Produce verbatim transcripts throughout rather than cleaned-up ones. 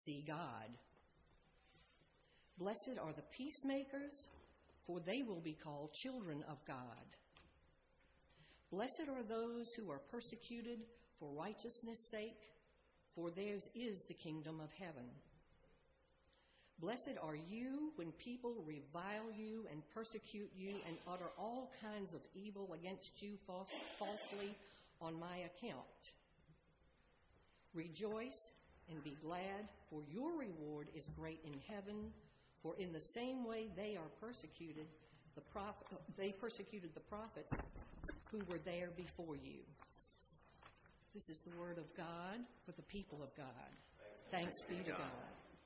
see God. Blessed are the peacemakers, for they will be called children of God. Blessed are those who are persecuted for righteousness' sake, for theirs is the kingdom of heaven. Blessed are you when people revile you and persecute you and utter all kinds of evil against you false, falsely on my account. Rejoice and be glad, for your reward is great in heaven. For in the same way they are persecuted, the prophet, they persecuted the prophets who were there before you. This is the word of God for the people of God. Thanks be to God.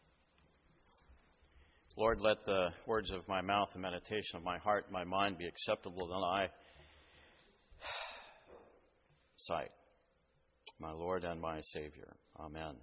Lord, let the words of my mouth and meditation of my heart and my mind be acceptable to thy sight, my Lord and my Savior. Amen.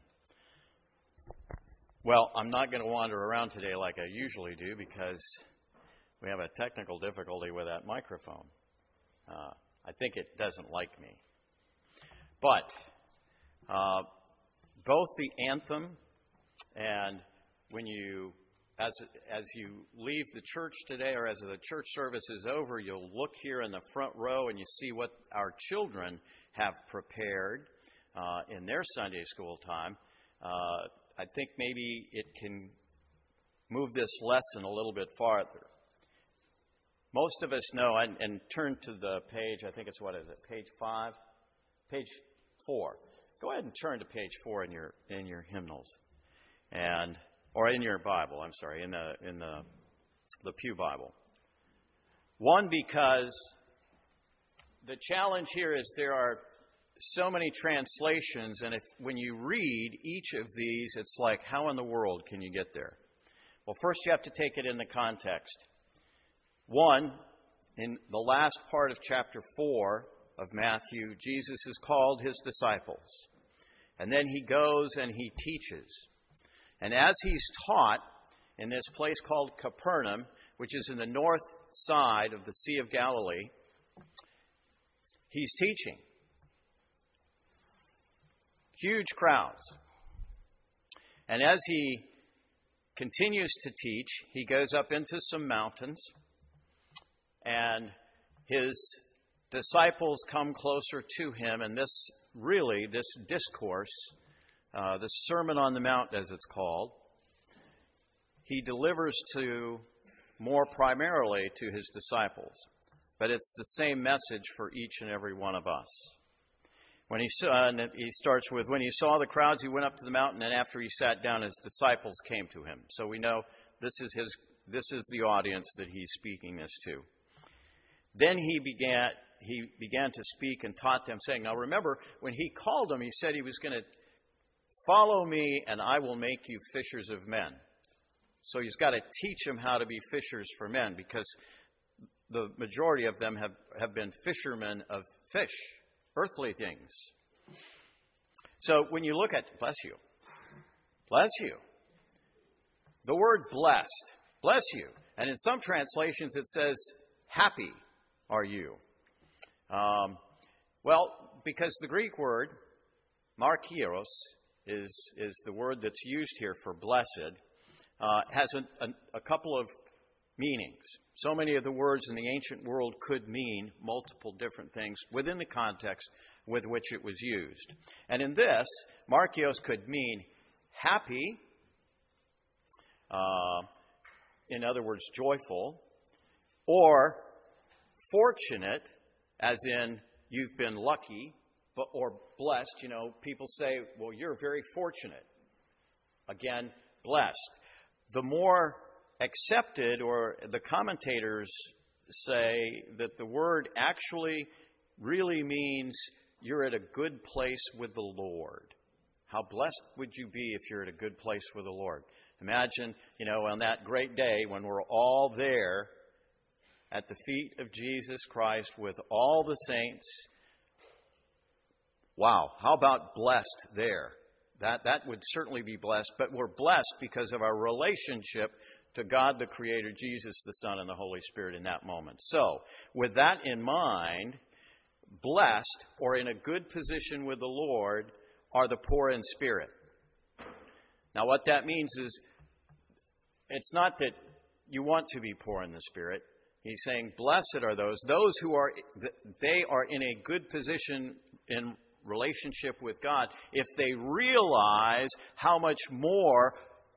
Well, I'm not going to wander around today like I usually do because we have a technical difficulty with that microphone. Uh, I think it doesn't like me. But uh, both the anthem and when you, as as you leave the church today or as the church service is over, you'll look here in the front row and you see what our children have prepared uh, in their Sunday school time. Uh, I think maybe it can move this lesson a little bit farther. Most of us know, and, and turn to the page, I think it's, what is it, page five? Page four. Go ahead and turn to page four in your in your hymnals. And or in your Bible, I'm sorry, in the in the the Pew Bible. One, because the challenge here is there are so many translations, and if when you read each of these, it's like, how in the world can you get there? Well, first you have to take it in the context. One, in the last part of chapter four of Matthew, Jesus has called his disciples. And then he goes and he teaches. And as he's taught in this place called Capernaum, which is in the north side of the Sea of Galilee, he's teaching. Huge crowds. And as he continues to teach, he goes up into some mountains, and his disciples come closer to him, and this really, this discourse, uh, the Sermon on the Mount as it's called, he delivers to more primarily to his disciples. But it's the same message for each and every one of us. When he saw, and he starts with, when he saw the crowds, he went up to the mountain, and after he sat down, his disciples came to him. So we know this is his, this is the audience that he's speaking this to. Then he began, he began to speak and taught them, saying, now remember, when he called them, he said he was going to follow me, and I will make you fishers of men. So he's got to teach them how to be fishers for men, because the majority of them have, have been fishermen of fish. Earthly things. So when you look at, bless you, bless you, the word blessed, bless you. And in some translations it says, happy are you. Um, well, because the Greek word, markiros, is, is the word that's used here for blessed, uh, has a, a, a couple of meanings. So many of the words in the ancient world could mean multiple different things within the context with which it was used. And in this, markios could mean happy, uh, in other words, joyful, or fortunate, as in you've been lucky, but or blessed. You know, people say, well, you're very fortunate. Again, blessed. The more accepted, or the commentators say that the word actually really means you're at a good place with the Lord. How blessed would you be if you're at a good place with the Lord? Imagine, you know, on that great day when we're all there at the feet of Jesus Christ with all the saints. Wow, how about blessed there? That that would certainly be blessed, but we're blessed because of our relationship to God the Creator, Jesus the Son, and the Holy Spirit in that moment. So, with that in mind, blessed or in a good position with the Lord are the poor in spirit. Now, what that means is it's not that you want to be poor in the Spirit. He's saying, blessed are those, those who are, they are in a good position in relationship with God if they realize how much more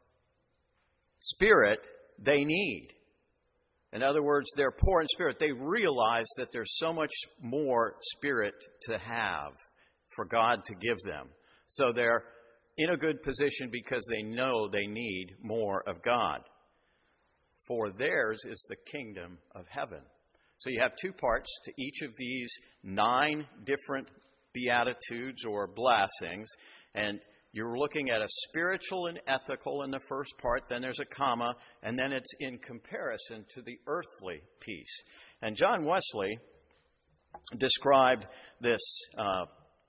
Spirit they need. In other words, they're poor in spirit. They realize that there's so much more Spirit to have for God to give them. So they're in a good position because they know they need more of God. For theirs is the kingdom of heaven. So you have two parts to each of these nine different beatitudes or blessings. And you're looking at a spiritual and ethical in the first part. Then there's a comma. And then it's in comparison to the earthly piece. And John Wesley described this uh,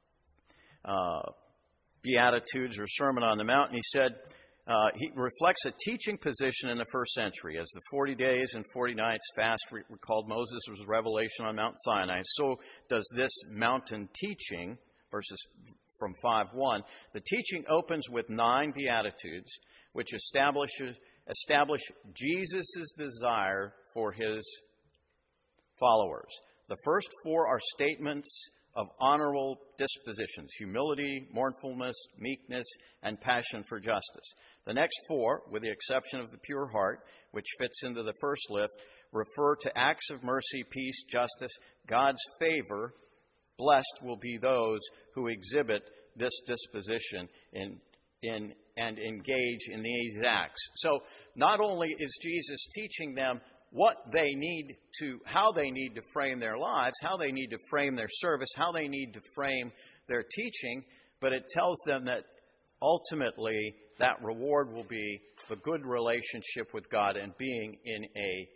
uh, Beatitudes or Sermon on the Mount. And he said, Uh, he reflects a teaching position in the first century. As the forty days and forty nights fast re- recalled Moses' revelation on Mount Sinai, so does this mountain teaching, verses from five one. The teaching opens with nine Beatitudes, which establishes establish Jesus' desire for his followers. The first four are statements of honorable dispositions: humility, mournfulness, meekness, and passion for justice. The next four, with the exception of the pure heart, which fits into the first list, refer to acts of mercy, peace, justice, God's favor. Blessed will be those who exhibit this disposition in, in, and engage in these acts. So not only is Jesus teaching them what they need to, how they need to frame their lives, how they need to frame their service, how they need to frame their teaching, but it tells them that ultimately that reward will be the good relationship with God and being in a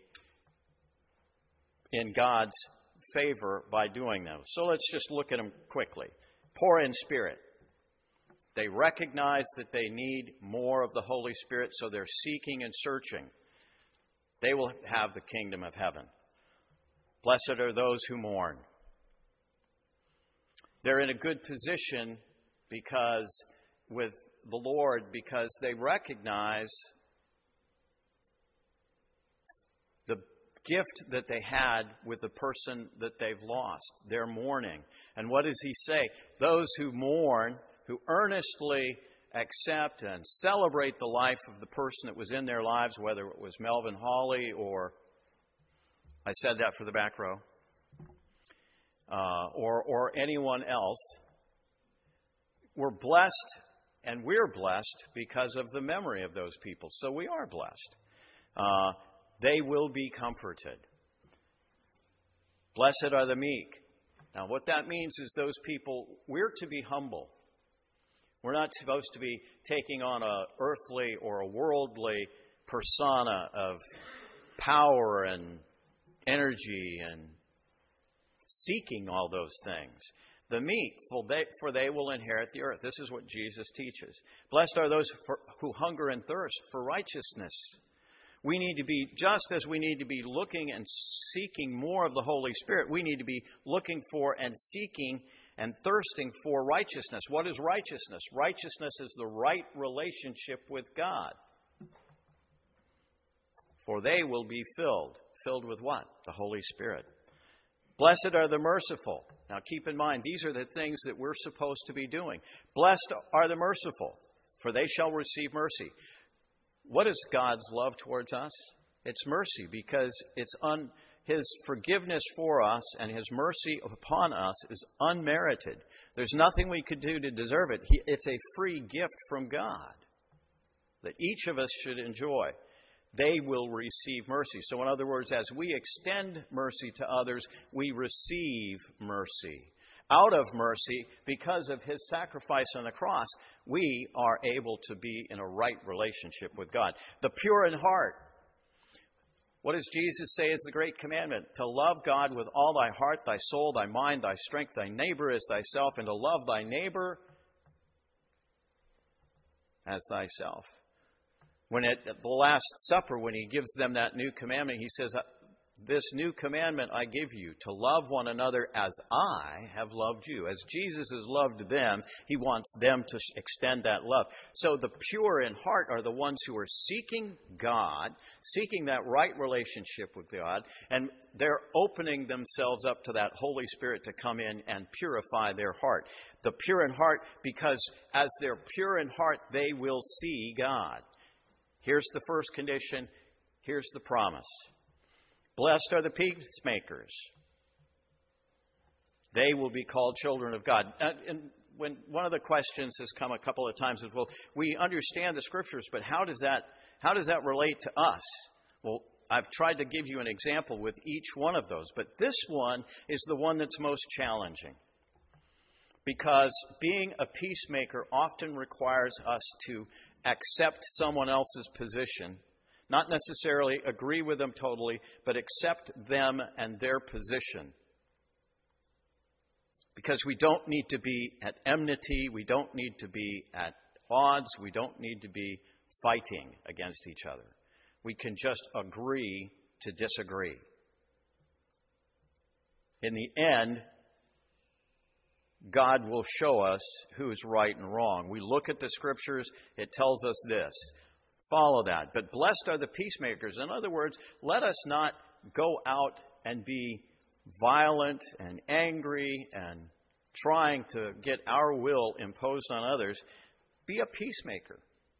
in God's favor by doing them. So let's just look at them quickly. Poor in spirit. They recognize that they need more of the Holy Spirit, so they're seeking and searching. They will have the kingdom of heaven. Blessed are those who mourn. They're in a good position because with the Lord because they recognize the gift that they had with the person that they've lost. They're mourning. And what does he say? Those who mourn, who earnestly accept and celebrate the life of the person that was in their lives, whether it was Melvin Hawley or, I said that for the back row, uh, or, or anyone else, we're blessed, and we're blessed because of the memory of those people. So we are blessed. Uh, they will be comforted. Blessed are the meek. Now, what that means is those people, we're to be humble. We're not supposed to be taking on a earthly or a worldly persona of power and energy and seeking all those things. The meek, for they, for they will inherit the earth. This is what Jesus teaches. Blessed are those for, who hunger and thirst for righteousness. We need to be, just as we need to be looking and seeking more of the Holy Spirit, we need to be looking for and seeking and thirsting for righteousness. What is righteousness? Righteousness is the right relationship with God. For they will be filled. Filled with what? The Holy Spirit. Blessed are the merciful. Now keep in mind, these are the things that we're supposed to be doing. Blessed are the merciful, for they shall receive mercy. What is God's love towards us? It's mercy, because it's un, His forgiveness for us and His mercy upon us is unmerited. There's nothing we could do to deserve it. He, it's a free gift from God that each of us should enjoy. They will receive mercy. So in other words, as we extend mercy to others, we receive mercy. Out of mercy, because of His sacrifice on the cross, we are able to be in a right relationship with God. The pure in heart. What does Jesus say is the great commandment? To love God with all thy heart, thy soul, thy mind, thy strength, thy neighbor as thyself, and to love thy neighbor as thyself. When at the Last Supper, when He gives them that new commandment, He says, this new commandment I give you, to love one another as I have loved you. As Jesus has loved them, he wants them to extend that love. So the pure in heart are the ones who are seeking God, seeking that right relationship with God, and they're opening themselves up to that Holy Spirit to come in and purify their heart. The pure in heart, because as they're pure in heart, they will see God. Here's the first condition. Here's the promise. Blessed are the peacemakers. They will be called children of God. And when one of the questions has come a couple of times is, well, we understand the Scriptures, but how does that how does that relate to us? Well, I've tried to give you an example with each one of those, but this one is the one that's most challenging. Because being a peacemaker often requires us to accept someone else's position. Not necessarily agree with them totally, but accept them and their position. Because we don't need to be at enmity, we don't need to be at odds, we don't need to be fighting against each other. We can just agree to disagree. In the end, God will show us who is right and wrong. We look at the Scriptures, it tells us this. Follow that. But blessed are the peacemakers. In other words, let us not go out and be violent and angry and trying to get our will imposed on others. Be a peacemaker.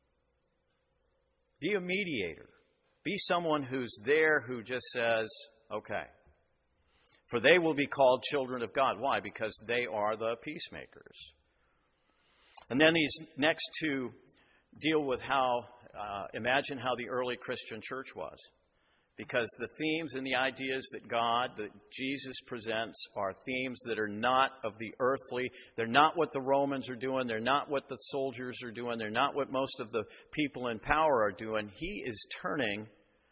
Be a mediator. Be someone who's there who just says, okay. For they will be called children of God. Why? Because they are the peacemakers. And then these next two deal with how Uh, imagine how the early Christian church was. Because the themes and the ideas that God, that Jesus presents, are themes that are not of the earthly. They're not what the Romans are doing. They're not what the soldiers are doing. They're not what most of the people in power are doing. He is turning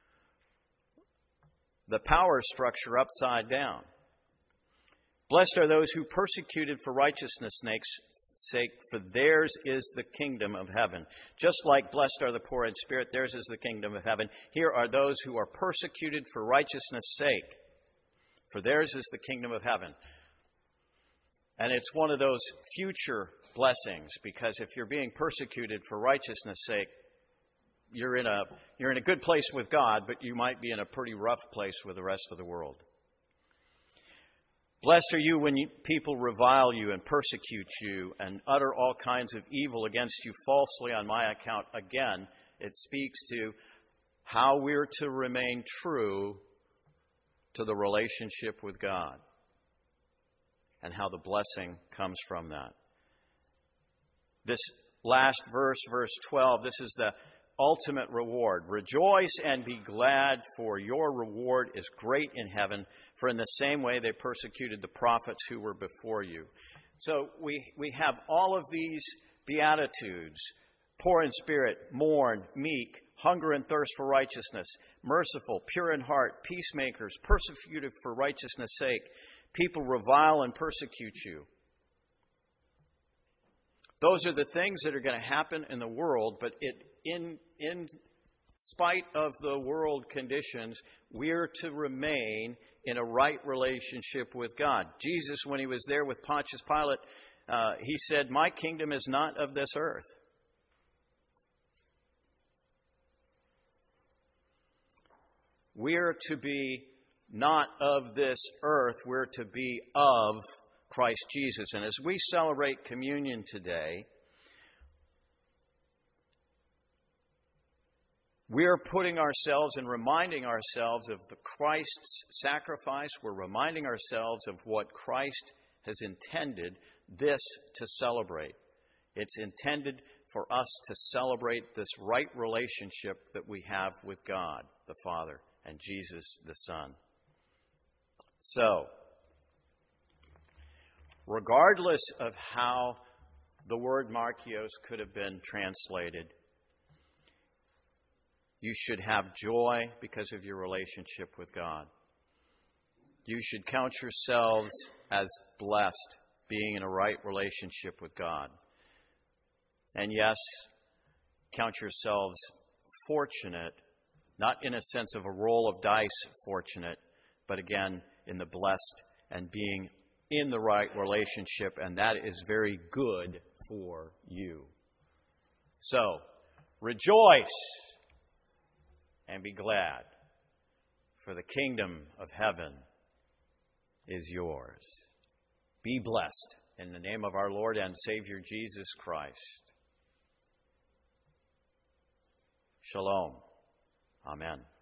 the power structure upside down. Blessed are those who persecuted for righteousness' sake, for theirs is the kingdom of heaven. Just like blessed are the poor in spirit, theirs is the kingdom of heaven. Here are those who are persecuted for righteousness' sake, for theirs is the kingdom of heaven. And it's one of those future blessings, because if you're being persecuted for righteousness' sake, you're in a you're in a good place with God, but you might be in a pretty rough place with the rest of the world. Blessed are you when you, people revile you and persecute you and utter all kinds of evil against you falsely on my account. Again, it speaks to how we're to remain true to the relationship with God and how the blessing comes from that. This last verse, verse twelve, this is the ultimate reward. Rejoice and be glad, for your reward is great in heaven, for in the same way they persecuted the prophets who were before you. So we, we have all of these beatitudes: poor in spirit, mourn, meek, hunger and thirst for righteousness, merciful, pure in heart, peacemakers, persecuted for righteousness' sake, people revile and persecute you. Those are the things that are going to happen in the world, but it in in spite of the world conditions, we're to remain in a right relationship with God. Jesus, when he was there with Pontius Pilate, uh, he said, "My kingdom is not of this earth." We're to be not of this earth. We're to be of Christ Jesus. And as we celebrate communion today, we're putting ourselves and reminding ourselves of the Christ's sacrifice. We're reminding ourselves of what Christ has intended this to celebrate. It's intended for us to celebrate this right relationship that we have with God, the Father, and Jesus, the Son. So, regardless of how the word Markios could have been translated, you should have joy because of your relationship with God. You should count yourselves as blessed, being in a right relationship with God. And yes, count yourselves fortunate, not in a sense of a roll of dice fortunate, but again, in the blessed and being in the right relationship, and that is very good for you. So, rejoice and be glad, for the kingdom of heaven is yours. Be blessed in the name of our Lord and Savior Jesus Christ. Shalom. Amen.